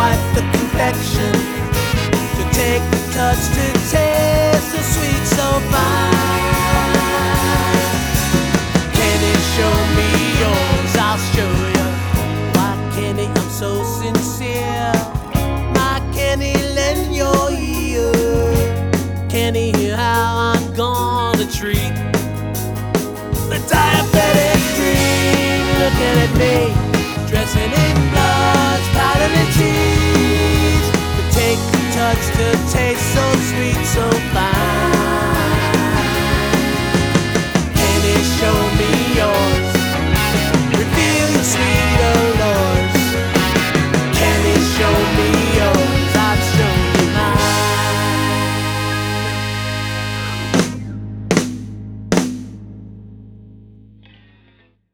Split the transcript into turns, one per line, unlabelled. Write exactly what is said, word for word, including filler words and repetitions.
bite the confection, to take the touch, to taste the sweet so fine. Kenny, show me yours, I'll show you. Why, Kenny, I'm so sincere. My Kenny, lend your ear. Kenny, hear how I'm gonna treat the diabetic dream. Looking at me,